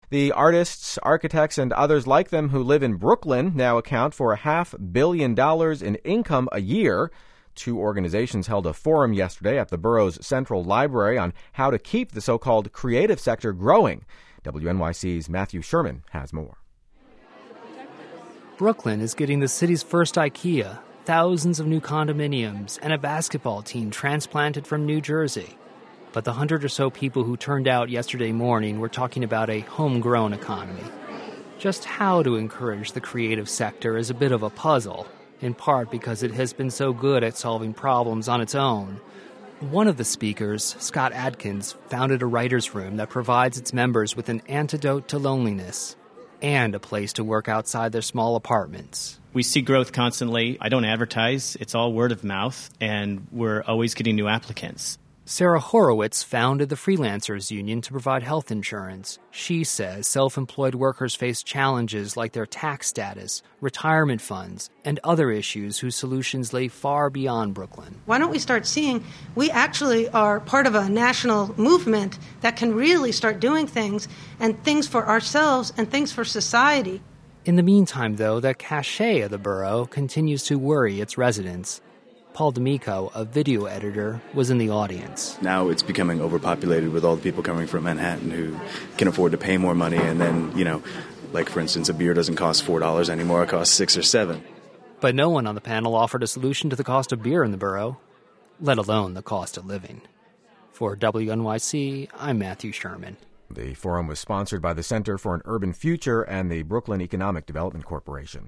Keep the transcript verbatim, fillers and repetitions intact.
The artists, architects, and others like them who live in Brooklyn now account for a half billion dollars in income a year. Two organizations held a forum yesterday at the borough's Central Library on how to keep the so-called creative sector growing. W N Y C's Matthew Sherman has more. Brooklyn is getting the city's first IKEA, thousands of new condominiums, and a basketball team transplanted from New Jersey. But the hundred or so people who turned out yesterday morning were talking about a homegrown economy. Just how to encourage the creative sector is a bit of a puzzle, in part because it has been so good at solving problems on its own. One of the speakers, Scott Adkins, founded a writer's room that provides its members with an antidote to loneliness and a place to work outside their small apartments. We see growth constantly. I don't advertise. It's all word of mouth, and we're always getting new applicants. Sarah Horowitz founded the Freelancers Union to provide health insurance. She says self-employed workers face challenges like their tax status, retirement funds, and other issues whose solutions lay far beyond Brooklyn. Why don't we start seeing we actually are part of a national movement that can really start doing things, and things for ourselves and things for society. In the meantime, though, the cachet of the borough continues to worry its residents. Paul D'Amico, a video editor, was in the audience. Now it's becoming overpopulated with all the people coming from Manhattan who can afford to pay more money. And then, you know, like, for instance, a beer doesn't cost four dollars anymore. It costs six or seven. But no one on the panel offered a solution to the cost of beer in the borough, let alone the cost of living. For W N Y C, I'm Matthew Sherman. The forum was sponsored by the Center for an Urban Future and the Brooklyn Economic Development Corporation.